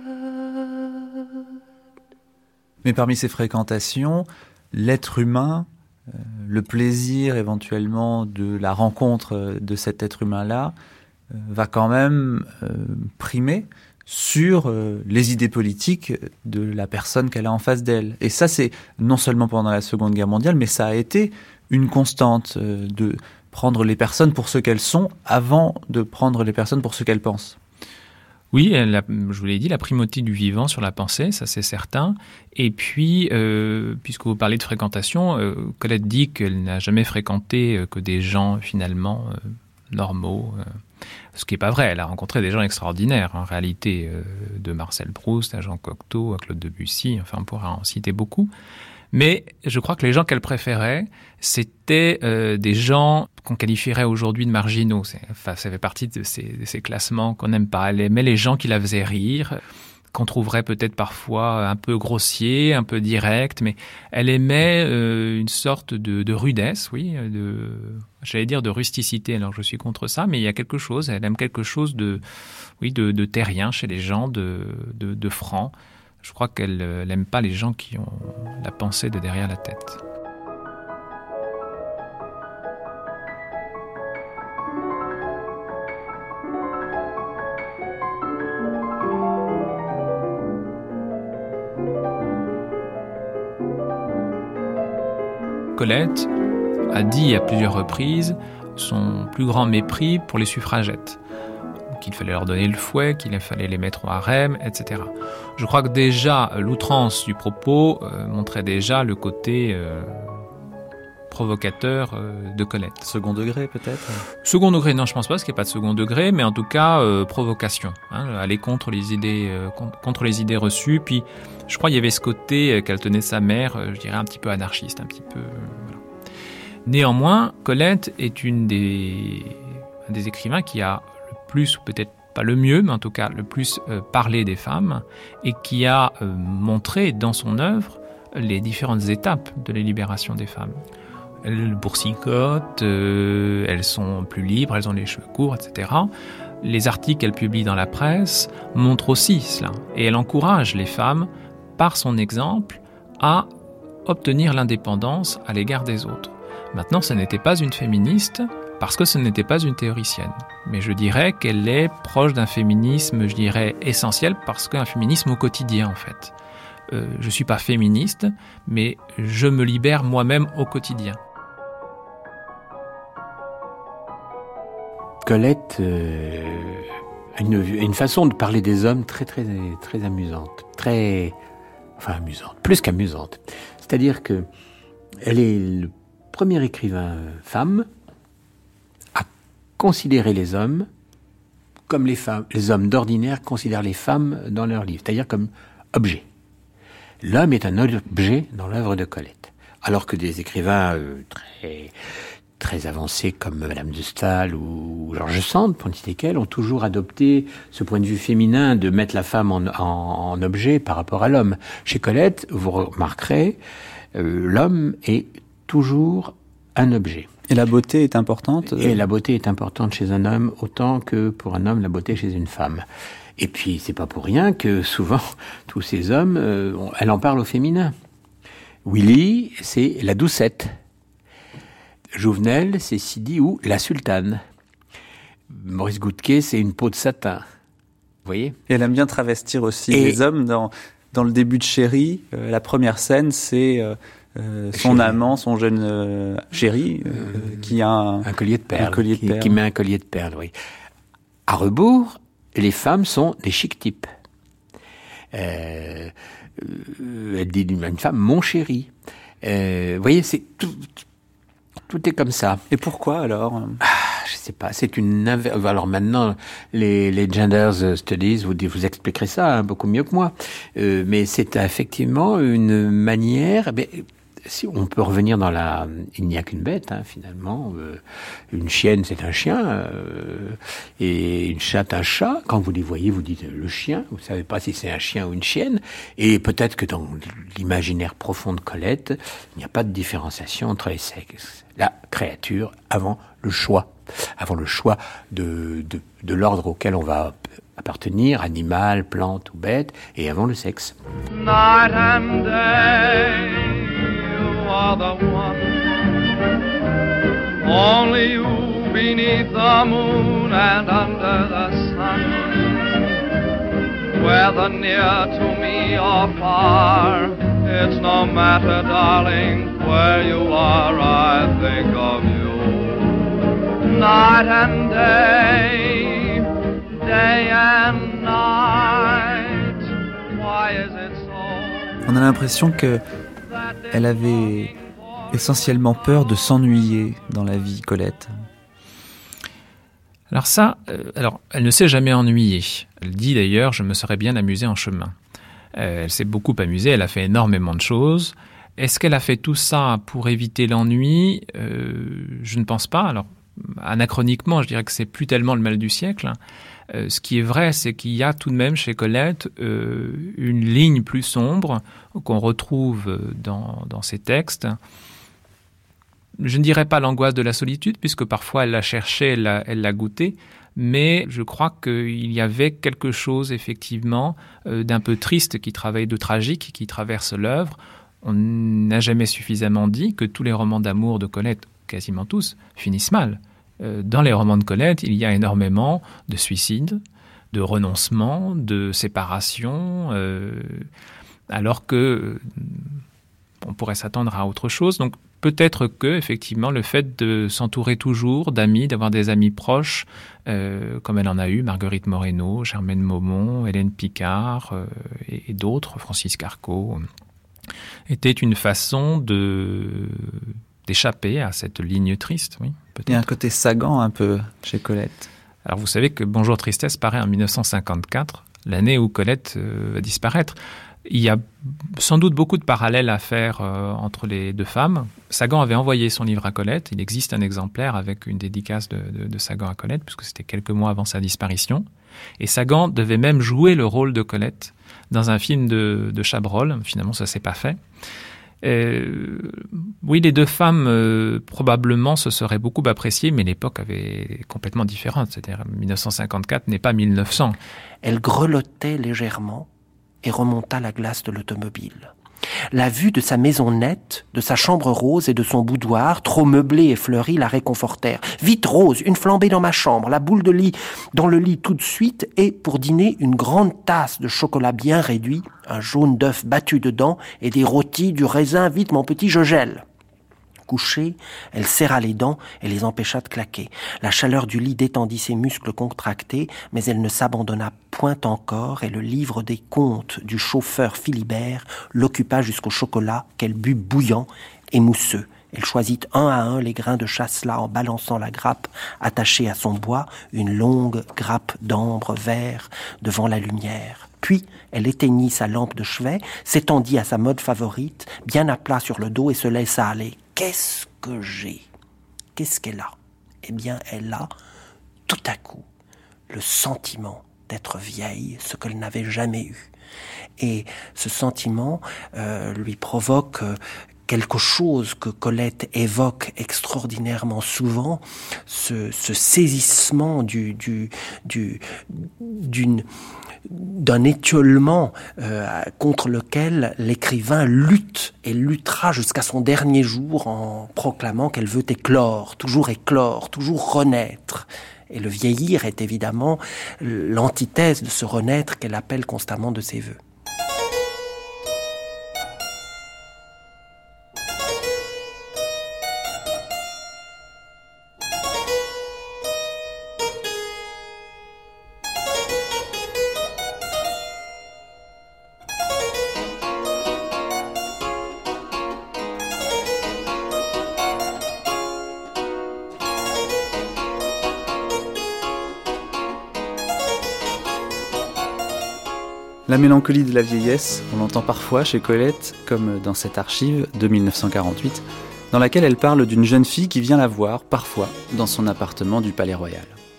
Mais parmi ces fréquentations, l'être humain, le plaisir éventuellement de la rencontre de cet être humain-là, va quand même primer sur les idées politiques de la personne qu'elle a en face d'elle. Et ça, c'est non seulement pendant la Seconde Guerre mondiale, mais ça a été une constante de prendre les personnes pour ce qu'elles sont avant de prendre les personnes pour ce qu'elles pensent. Oui, je vous l'ai dit, la primauté du vivant sur la pensée, ça c'est certain. Et puis, puisque vous parlez de fréquentation, Colette dit qu'elle n'a jamais fréquenté que des gens finalement normaux, ce qui n'est pas vrai. Elle a rencontré des gens extraordinaires, en réalité, de Marcel Proust à Jean Cocteau, à Claude Debussy, enfin on pourra en citer beaucoup. Mais je crois que les gens qu'elle préférait, c'était des gens qu'on qualifierait aujourd'hui de marginaux. Ça fait partie de ces classements qu'on n'aime pas. Elle aimait les gens qui la faisaient rire, qu'on trouverait peut-être parfois un peu grossiers, un peu directs, mais elle aimait une sorte de rudesse, oui, j'allais dire de rusticité, alors je suis contre ça, mais il y a quelque chose, elle aime quelque chose de terrien chez les gens, de franc. Je crois qu'elle n'aime pas les gens qui ont la pensée de derrière la tête. Colette a dit à plusieurs reprises son plus grand mépris pour les suffragettes. Qu'il fallait leur donner le fouet, qu'il fallait les mettre au harem, etc. Je crois que déjà, l'outrance du propos montrait déjà le côté provocateur de Colette. Second degré, peut-être ? Second degré, non, je pense pas, parce qu'il n'y a pas de second degré, mais en tout cas, provocation. Aller contre les idées reçues. Puis, je crois qu'il y avait ce côté qu'elle tenait sa mère, je dirais, un petit peu anarchiste, un petit peu... voilà. Néanmoins, Colette est un des écrivains qui a plus, ou peut-être pas le mieux, mais en tout cas le plus parlé des femmes, et qui a montré dans son œuvre les différentes étapes de la libération des femmes. Elles boursicotent, elles sont plus libres, elles ont les cheveux courts, etc. Les articles qu'elle publie dans la presse montrent aussi cela, et elle encourage les femmes, par son exemple, à obtenir l'indépendance à l'égard des autres. Maintenant, ce n'était pas une féministe, parce que ce n'était pas une théoricienne. Mais je dirais qu'elle est proche d'un féminisme, je dirais, essentiel, parce qu'un féminisme au quotidien, en fait. Je ne suis pas féministe, mais je me libère moi-même au quotidien. Colette a une façon de parler des hommes très, très, très amusante. Amusante, plus qu'amusante. C'est-à-dire que elle est le premier écrivain femme considérer les hommes comme les femmes. Les hommes d'ordinaire considèrent les femmes dans leurs livres, c'est-à-dire comme objet. L'homme est un objet dans l'œuvre de Colette. Alors que des écrivains très avancés comme Madame de Staël ou George Sand, pour ne citer qu'elle, ont toujours adopté ce point de vue féminin de mettre la femme en objet par rapport à l'homme. Chez Colette, vous remarquerez, l'homme est toujours un objet. Et la beauté est importante. Et la beauté est importante chez un homme autant que pour un homme la beauté chez une femme. Et puis c'est pas pour rien que souvent tous ces hommes, elle en parle au féminin. Willy, c'est la doucette. Jouvenel, c'est Sidi ou la sultane. Maurice Goudquet, c'est une peau de satin. Vous voyez ? Et elle aime bien travestir aussi les hommes. Dans le début de Chéri, la première scène, c'est son amant, son jeune chéri, qui a un collier de perles. Qui met un collier de perles, oui. À rebours, les femmes sont des chic types. Elle dit d'une femme, mon chéri. Vous voyez, c'est tout est comme ça. Et pourquoi alors ? Je sais pas. C'est une alors maintenant les genders studies vous expliquerez ça beaucoup mieux que moi. Mais c'est effectivement une manière. Si on peut revenir dans il n'y a qu'une bête finalement. Une chienne c'est un chien et une chatte un chat. Quand vous les voyez, vous dites le chien. Vous savez pas si c'est un chien ou une chienne. Et peut-être que dans l'imaginaire profond de Colette, il n'y a pas de différenciation entre les sexes. La créature avant le choix de l'ordre auquel on va appartenir, animal, plante ou bête, et avant le sexe. Night and day, you are the one. Only you beneath the moon and under the sun. Whether near to me or far, it's no matter, darling, where you are, I think of you. Night and day, day and night, why is it so? On a l'impression que elle avait essentiellement peur de s'ennuyer dans la vie, Colette. Alors elle ne s'est jamais ennuyée. Elle dit d'ailleurs, je me serais bien amusée en chemin. Elle s'est beaucoup amusée, elle a fait énormément de choses. Est-ce qu'elle a fait tout ça pour éviter l'ennui ? Je ne pense pas. Alors, anachroniquement, je dirais que c'est plus tellement le mal du siècle. Ce qui est vrai, c'est qu'il y a tout de même chez Colette une ligne plus sombre qu'on retrouve dans ses textes. Je ne dirais pas l'angoisse de la solitude, puisque parfois elle l'a cherchée, elle l'a goûtée, mais je crois qu'il y avait quelque chose effectivement d'un peu triste de tragique qui traverse l'œuvre. On n'a jamais suffisamment dit que tous les romans d'amour de Colette, quasiment tous, finissent mal. Dans les romans de Colette, il y a énormément de suicides, de renoncements, de séparations, alors que on pourrait s'attendre à autre chose. Donc peut-être que, effectivement, le fait de s'entourer toujours d'amis, d'avoir des amis proches, comme elle en a eu, Marguerite Moreno, Germaine Maumont, Hélène Picard et d'autres, Francis Carco, était une façon d'échapper à cette ligne triste, oui. Peut-être. Il y a un côté Sagan un peu chez Colette. Alors vous savez que Bonjour Tristesse paraît en 1954, l'année où Colette va disparaître. Il y a sans doute beaucoup de parallèles à faire entre les deux femmes. Sagan avait envoyé son livre à Colette. Il existe un exemplaire avec une dédicace de Sagan à Colette, puisque c'était quelques mois avant sa disparition. Et Sagan devait même jouer le rôle de Colette dans un film de Chabrol. Finalement, ça ne s'est pas fait. Oui, les deux femmes, probablement, se seraient beaucoup appréciées, mais l'époque avait complètement différente. C'est-à-dire 1954 n'est pas 1900. Elle grelottait légèrement et remonta la glace de l'automobile. La vue de sa maison nette, de sa chambre rose et de son boudoir, trop meublé et fleuri, la réconfortèrent. « Vite, Rose, une flambée dans ma chambre, la boule de lit dans le lit tout de suite, et pour dîner, une grande tasse de chocolat bien réduit, un jaune d'œuf battu dedans et des rôtis, du raisin. Vite, mon petit, je gèle. » Couchée, elle serra les dents et les empêcha de claquer. La chaleur du lit détendit ses muscles contractés, mais elle ne s'abandonna point encore, et le livre des contes du chauffeur Philibert l'occupa jusqu'au chocolat qu'elle but bouillant et mousseux. Elle choisit un à un les grains de chasselas en balançant la grappe attachée à son bois, une longue grappe d'ambre vert devant la lumière. Puis, elle éteignit sa lampe de chevet, s'étendit à sa mode favorite, bien à plat sur le dos et se laissa aller. Qu'est-ce que j'ai ? Qu'est-ce qu'elle a ? Eh bien, elle a, tout à coup, le sentiment d'être vieille, ce qu'elle n'avait jamais eu. Et ce sentiment lui provoque quelque chose que Colette évoque extraordinairement souvent, ce saisissement d'un étiolement contre lequel l'écrivain lutte et luttera jusqu'à son dernier jour en proclamant qu'elle veut éclore, toujours renaître. Et le vieillir est évidemment l'antithèse de ce renaître qu'elle appelle constamment de ses vœux. La mélancolie de la vieillesse, on l'entend parfois chez Colette, comme dans cette archive de 1948, dans laquelle elle parle d'une jeune fille qui vient la voir, parfois, dans son appartement du Palais Royal.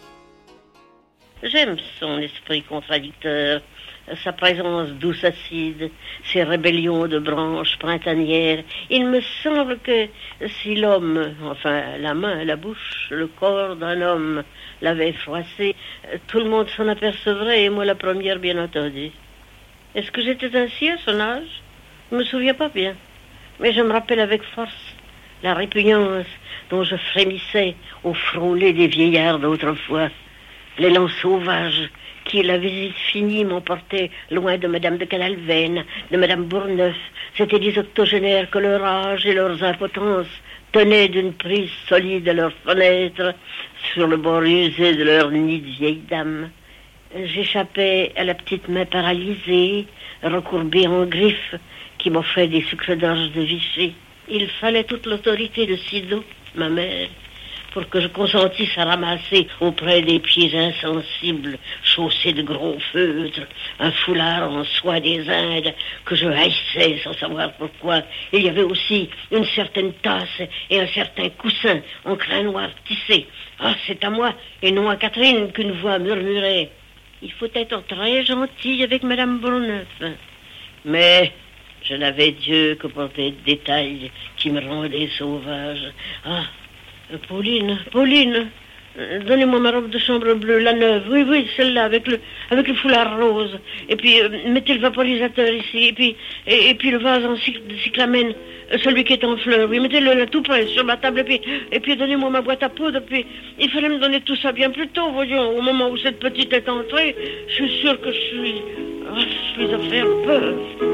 J'aime son esprit contradicteur, sa présence douce acide, ses rébellions de branches printanières. Il me semble que si l'homme, enfin la main, la bouche, le corps d'un homme l'avait froissé, tout le monde s'en apercevrait, et moi la première bien entendu. Est-ce que j'étais ainsi à son âge ? Je ne me souviens pas bien. Mais je me rappelle avec force la répugnance dont je frémissais au frôler des vieillards d'autrefois. L'élan sauvage qui, la visite finie, m'emportait loin de Madame de Canalven, de Madame Bourneuf. C'étaient des octogénaires que leur âge et leurs impotences tenaient d'une prise solide à leurs fenêtres, sur le bord usé de leur nid de vieilles dames. J'échappais à la petite main paralysée, recourbée en griffes, qui m'offrait des sucres d'orge de Vichy. Il fallait toute l'autorité de Sido, ma mère, pour que je consentisse à ramasser auprès des pieds insensibles, chaussés de gros feutres, un foulard en soie des Indes que je haïssais sans savoir pourquoi. Il y avait aussi une certaine tasse et un certain coussin en crin noir tissé. Ah, c'est à moi et non à Catherine qu'une voix murmurait. Il faut être très gentil avec Madame Bourneuf. Mais je n'avais Dieu que pour des détails qui me rendaient sauvage. Ah, Pauline, donnez-moi ma robe de chambre bleue, la neuve. Oui, celle-là, avec le foulard rose. Et puis, mettez le vaporisateur ici. Et puis le vase en cyclamène, celui qui est en fleurs. Oui, mettez-le là tout près, sur ma table. Et puis donnez-moi ma boîte à poudre. Puis, il fallait me donner tout ça bien plus tôt, voyons. Au moment où cette petite est entrée, je suis sûre que je suis à faire peur.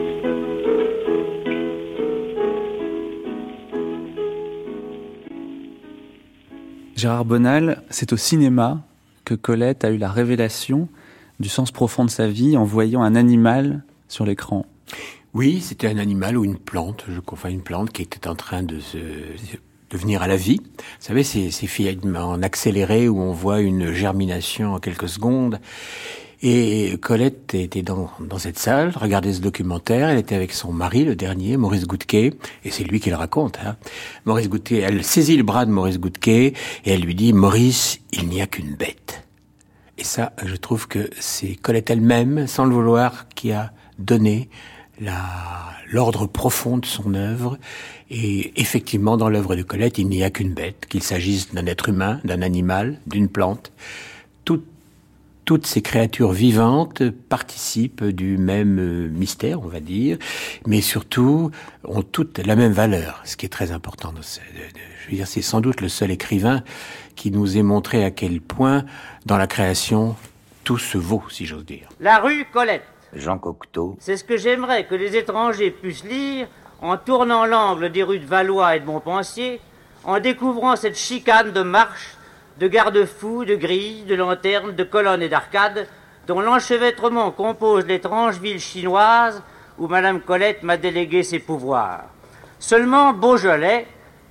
Gérard Bonal, c'est au cinéma que Colette a eu la révélation du sens profond de sa vie en voyant un animal sur l'écran. Oui, c'était un animal ou une plante, une plante qui était en train de venir à la vie. Vous savez, ces films en accéléré où on voit une germination en quelques secondes. Et Colette était dans cette salle, regardait ce documentaire, elle était avec son mari, le dernier, Maurice Goudquet, et c'est lui qui le raconte. Maurice Goudquet, elle saisit le bras de Maurice Goudquet, et elle lui dit « Maurice, il n'y a qu'une bête ». Et ça, je trouve que c'est Colette elle-même, sans le vouloir, qui a donné l'ordre profond de son œuvre. Et effectivement, dans l'œuvre de Colette, il n'y a qu'une bête, qu'il s'agisse d'un être humain, d'un animal, d'une plante. Toutes ces créatures vivantes participent du même mystère, on va dire, mais surtout ont toutes la même valeur, ce qui est très important. Je veux dire, c'est sans doute le seul écrivain qui nous ait montré à quel point, dans la création, tout se vaut, si j'ose dire. La rue Colette. Jean Cocteau. C'est ce que j'aimerais que les étrangers puissent lire en tournant l'angle des rues de Valois et de Montpensier, en découvrant cette chicane de marche, de garde-fous, de grilles, de lanternes, de colonnes et d'arcades, dont l'enchevêtrement compose l'étrange ville chinoise où Madame Colette m'a délégué ses pouvoirs. Seulement Beaujolais,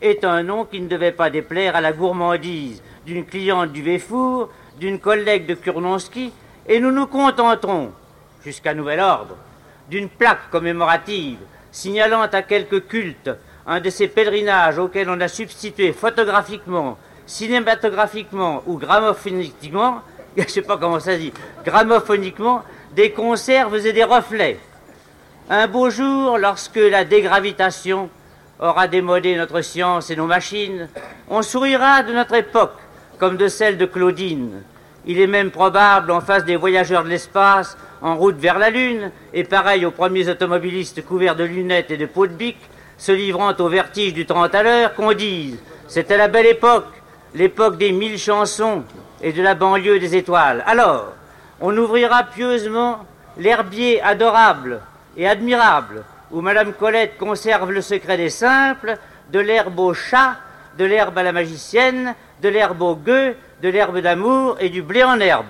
est un nom qui ne devait pas déplaire à la gourmandise d'une cliente du Véfour, d'une collègue de Kurnonski, et nous nous contenterons, jusqu'à nouvel ordre, d'une plaque commémorative signalant à quelque culte un de ces pèlerinages auxquels on a substitué photographiquement, cinématographiquement ou gramophoniquement, je ne sais pas comment ça se dit, gramophoniquement, des conserves et des reflets. Un beau jour, lorsque la dégravitation aura démodé notre science et nos machines, on sourira de notre époque comme de celle de Claudine. Il est même probable, en face des voyageurs de l'espace, en route vers la Lune, et pareil aux premiers automobilistes couverts de lunettes et de peau de bique, se livrant au vertige du 30 à l'heure, qu'on dise « C'était la belle époque, l'époque des 1000 chansons et de la banlieue des étoiles. » Alors, on ouvrira pieusement l'herbier adorable et admirable, où Madame Colette conserve le secret des simples, de l'herbe au chat, de l'herbe à la magicienne, de l'herbe au gueux, de l'herbe d'amour et du blé en herbe.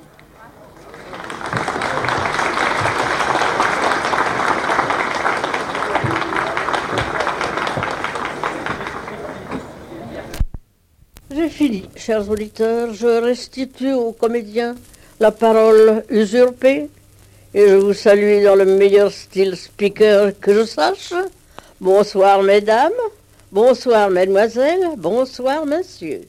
J'ai fini, chers auditeurs. Je restitue aux comédiens la parole usurpée et je vous salue dans le meilleur style speaker que je sache. Bonsoir, mesdames. Bonsoir, mesdemoiselles. Bonsoir, messieurs.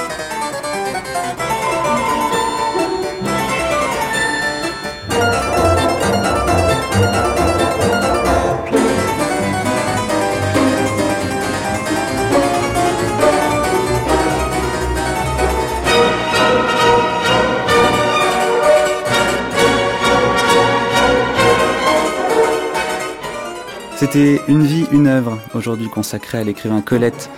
C'était Une vie, une œuvre, aujourd'hui consacrée à l'écrivain Colette,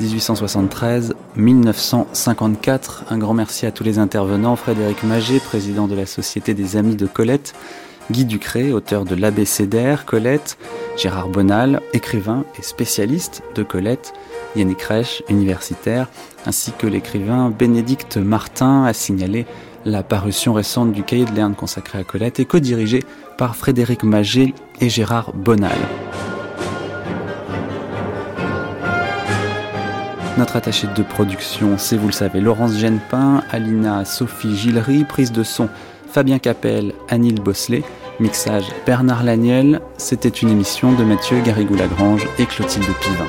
1873-1954. Un grand merci à tous les intervenants, Frédéric Maget, président de la Société des Amis de Colette, Guy Ducré, auteur de l'abécédaire Colette, Gérard Bonal, écrivain et spécialiste de Colette, Yannick Reich, universitaire, ainsi que l'écrivain Bénédicte Martin a signalé la parution récente du cahier de Lerne consacré à Colette et co-dirigé par Frédéric Maget et Gérard Bonal. Notre attachée de production, c'est, vous le savez, Laurence Genepin, Alina Sophie Gillery, prise de son Fabien Capel, Anil Bosselet, mixage Bernard Laniel. C'était une émission de Mathieu Garrigou-Lagrange et Clotilde Pivin.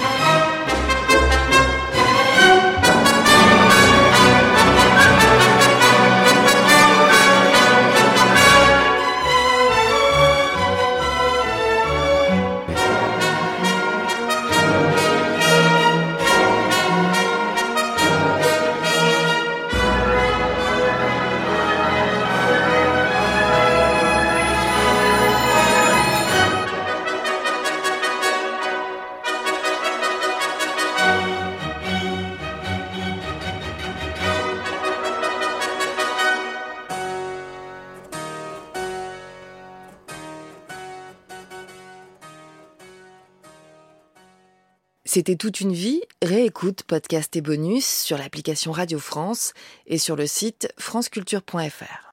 C'était toute une vie. Réécoute, podcast et bonus sur l'application Radio France et sur le site franceculture.fr.